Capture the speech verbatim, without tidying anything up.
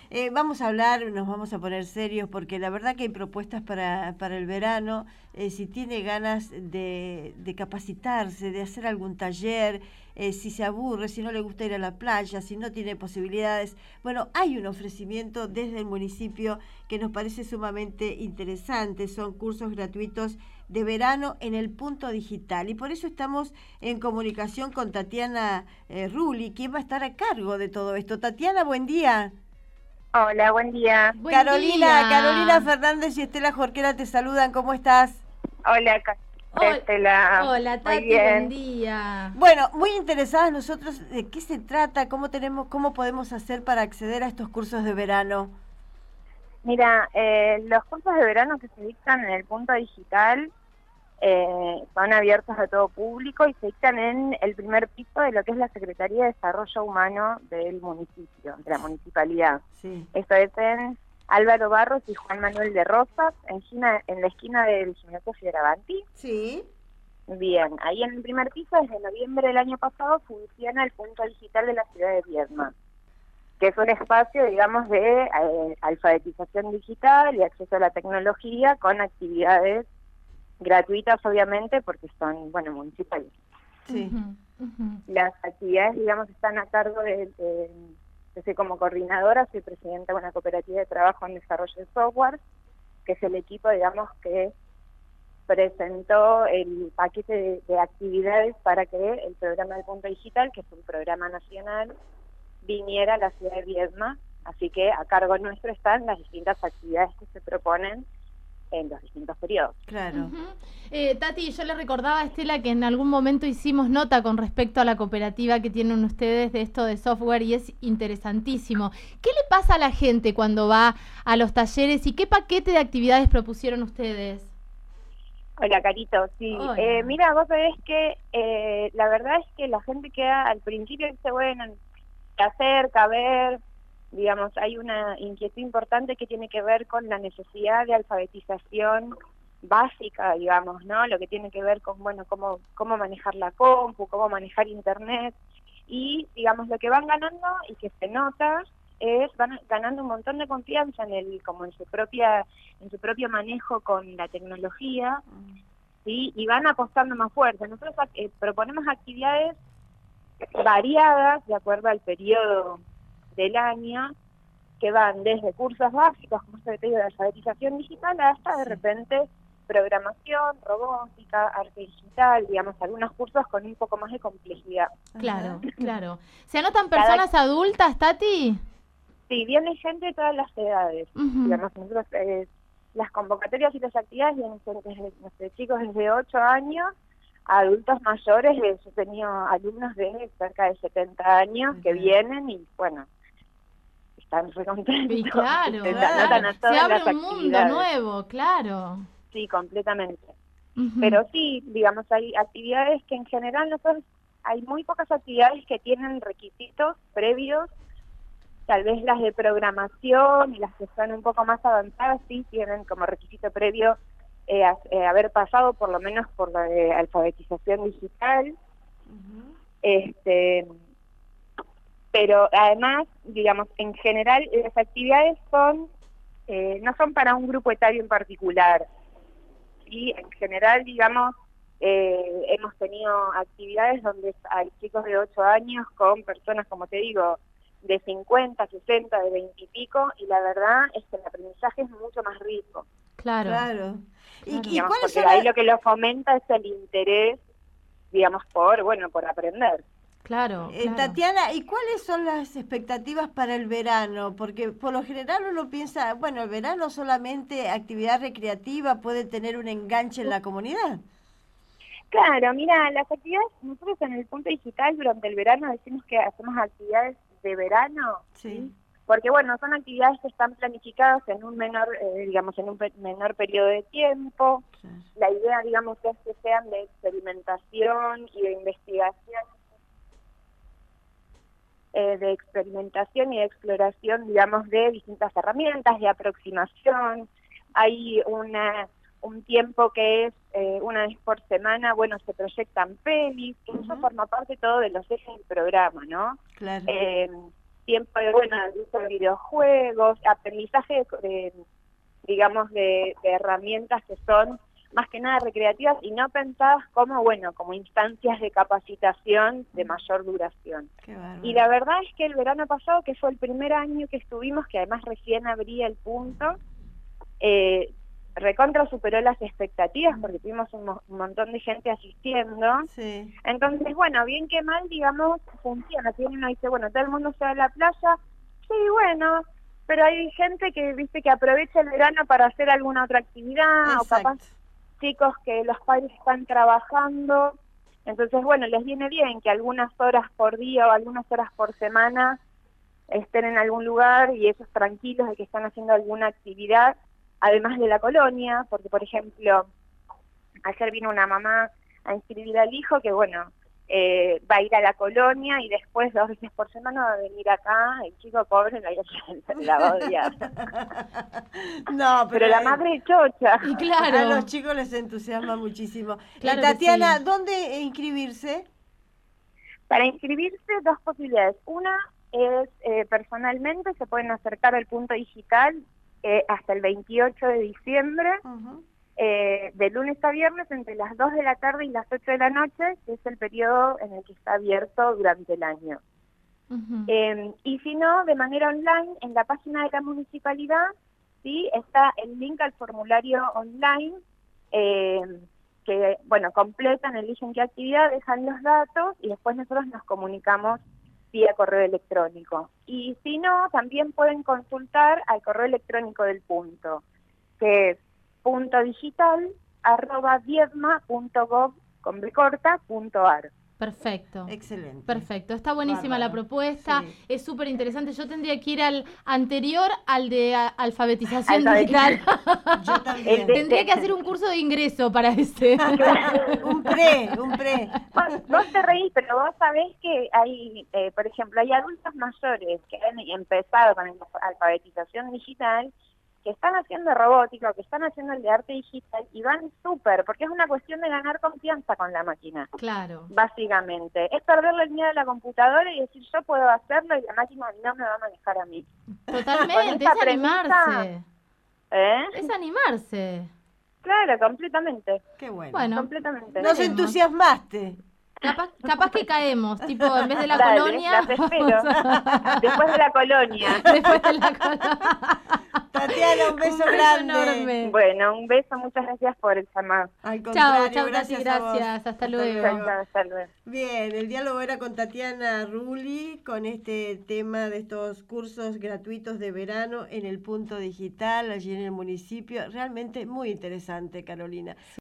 Eh, vamos a hablar, nos vamos a poner serios porque la verdad que hay propuestas para, para el verano. Eh, si tiene ganas de, de capacitarse, de hacer algún taller, eh, si se aburre, si no le gusta ir a la playa, si no tiene posibilidades. Bueno, hay un ofrecimiento desde el municipio que nos parece sumamente interesante. Son cursos gratuitos de verano en el punto digital y por eso estamos en comunicación con Tatiana eh, Rulli, quien va a estar a cargo de todo esto. Tatiana, buen día. Hola, buen día. Buen Carolina, día. Carolina Fernández y Estela Jorquera te saludan, ¿cómo estás? Hola, Ca- Hola, Estela. hola Muy Tati, bien. buen día. Bueno, muy interesadas nosotros de qué se trata, cómo tenemos, cómo podemos hacer para acceder a estos cursos de verano. Mira, eh, los cursos de verano que se dictan en el punto digital eh, son abiertos a todo público y se dictan en el primer piso de lo que es la Secretaría de Desarrollo Humano del municipio, de la municipalidad. Sí. Esto es en Álvaro Barros y Juan Manuel de Rosas, en, esquina- en la esquina del Gimnasio Fioravanti. Sí. Bien, ahí en el primer piso, desde noviembre del año pasado, funciona el punto digital de la ciudad de Viedma, que es un espacio, digamos, de eh, alfabetización digital y acceso a la tecnología con actividades gratuitas, obviamente, porque son, bueno, municipales. Sí. Ujú, ujú. Las actividades, digamos, están a cargo de, de yo soy como coordinadora, soy presidenta de una cooperativa de trabajo en desarrollo de software, que es el equipo, digamos, que presentó el paquete de, de actividades para que el programa del punto digital, que es un programa nacional, viniera a la ciudad de Viedma. Así que a cargo nuestro están las distintas actividades que se proponen en los distintos periodos. Claro. Ujú. Eh, Tati, yo le recordaba a Estela que en algún momento hicimos nota con respecto a la cooperativa que tienen ustedes de esto de software y es interesantísimo. ¿Qué le pasa a la gente cuando va a los talleres y qué paquete de actividades propusieron ustedes? Hola, Carito. Sí, Hola. eh, mira, vos sabés que eh, la verdad es que la gente queda al principio dice, bueno, se acerca a ver, digamos, hay una inquietud importante que tiene que ver con la necesidad de alfabetización básica, digamos, ¿no? Lo que tiene que ver con, bueno, cómo, cómo manejar la compu, cómo manejar internet, y, digamos, lo que van ganando y que se nota es van ganando un montón de confianza en el, como en su propia, en su propio manejo con la tecnología, ¿sí? Y van apostando más fuerte. Nosotros eh, proponemos actividades variadas de acuerdo al periodo del año, que van desde cursos básicos, como se te digo, de alfabetización digital, hasta de Sí. repente programación, robótica, arte digital, digamos, algunos cursos con un poco más de complejidad. Claro, Ajá. claro. ¿Se anotan Cada- personas adultas, Tati? Sí, viene gente de todas las edades. Ujú. Digamos, nosotros, eh, las convocatorias y las actividades vienen desde, desde chicos desde ocho años a adultos mayores. eh, Yo he tenido alumnos de cerca de setenta años que Ajá. vienen y, bueno, están re contentos. Y claro, Se Claro. anotan a se todas abre las un mundo actividades. nuevo, claro. Sí, completamente. Ujú. Pero sí, digamos, hay actividades que en general nosotros, hay muy pocas actividades que tienen requisitos previos. Tal vez las de programación y las que son un poco más avanzadas sí tienen como requisito previo eh, a- eh, haber pasado por lo menos por la de alfabetización digital. Ujú. Este, pero además, digamos, en general las actividades son eh, no son para un grupo etario en particular. Y en general, digamos, eh, hemos tenido actividades donde hay chicos de ocho años con personas, como te digo, de cincuenta, sesenta, de veinte y pico, y la verdad es que el aprendizaje es mucho más rico, Claro. Claro. ¿Y, Claro. y digamos, cuáles porque son ahí las, lo que lo fomenta es el interés, digamos, por, bueno, por aprender. Claro, eh, claro. Tatiana, ¿y cuáles son las expectativas para el verano? Porque por lo general uno piensa, bueno, el verano solamente actividad recreativa puede tener un enganche en la comunidad. Claro, mira, las actividades, nosotros en el punto digital durante el verano decimos que hacemos actividades de verano, Sí. ¿sí? Porque bueno, son actividades que están planificadas en un menor, eh, digamos, en un pe- menor periodo de tiempo. Claro. La idea, digamos, es que sean de experimentación y de investigación, eh, de experimentación y de exploración, digamos, de distintas herramientas, de aproximación. Hay una un tiempo que es eh, una vez por semana, bueno, se proyectan pelis, que eso Ujú. forma parte todo de los ejes del programa, ¿no? Claro. Eh, tiempo de, bueno, de uso de videojuegos, aprendizaje de, de digamos, de, de herramientas que son más que nada recreativas y no pensadas como, bueno, como instancias de capacitación de mayor duración. Y la verdad es que el verano pasado, que fue el primer año que estuvimos, que además recién abría el punto, eh, recontra superó las expectativas porque tuvimos un, mo un montón de gente asistiendo. Sí. Entonces, bueno, bien que mal, digamos, funciona. Si uno dice, bueno, todo el mundo se va a la playa, sí, bueno, pero hay gente que, viste, que aprovecha el verano para hacer alguna otra actividad. Exacto. O capaz chicos que los padres están trabajando, entonces bueno, les viene bien que algunas horas por día o algunas horas por semana estén en algún lugar y ellos tranquilos de que están haciendo alguna actividad, además de la colonia, porque por ejemplo, ayer vino una mamá a inscribir al hijo que bueno, eh, va a ir a la colonia y después dos veces por semana va a venir acá, el chico pobre la, la va a odiar. No, pero, pero la madre chocha. Y claro. A los chicos les entusiasma muchísimo. Claro eh, Tatiana, sí. ¿dónde inscribirse? Para inscribirse, dos posibilidades. Una es eh, personalmente, se pueden acercar al punto digital eh, hasta el veintiocho de diciembre, uh-huh. eh, de lunes a viernes, entre las dos de la tarde y las ocho de la noche, que es el periodo en el que está abierto durante el año. Uh-huh. eh, y si no, de manera online, en la página de la municipalidad, sí, está el link al formulario online, eh, que, bueno, completan, eligen qué actividad, dejan los datos y después nosotros nos comunicamos vía correo electrónico. Y si no, también pueden consultar al correo electrónico del punto, que es punto digital arroba viedma punto gov con b corta punto ar. Perfecto. Excelente. Perfecto. Está buenísima Bárbaro. La propuesta. Sí. Es súper interesante. Yo tendría que ir al anterior, al de a, alfabetización digital. Yo también. Tendría que hacer un curso de ingreso para ese. un pre, un pre. Vos, vos te reís, pero vos sabés que hay, eh, por ejemplo, hay adultos mayores que han empezado con la alfabetización digital, que están haciendo robótica, que están haciendo el de arte digital y van súper, porque es una cuestión de ganar confianza con la máquina. Claro. Básicamente. Es perderle el miedo a la computadora y decir yo puedo hacerlo y la máquina no me va a manejar a mí. Totalmente, es premisa, animarse. ¿Eh? Es animarse. Claro, completamente. Qué bueno. Bueno, completamente. Nos entusiasmaste. Capaz, capaz que caemos, tipo, en vez de la Dale, colonia. Las espero. Después de la colonia. Después de la colonia. Tatiana, un beso, un beso grande. Enorme. Bueno, un beso, muchas gracias por el llamado. Al contrario, chao, chao, gracias, Tati, gracias. Hasta, hasta luego. luego. Chao, hasta luego. Bien, el diálogo era con Tatiana Rulli, con este tema de estos cursos gratuitos de verano en el punto digital, allí en el municipio. Realmente muy interesante, Carolina.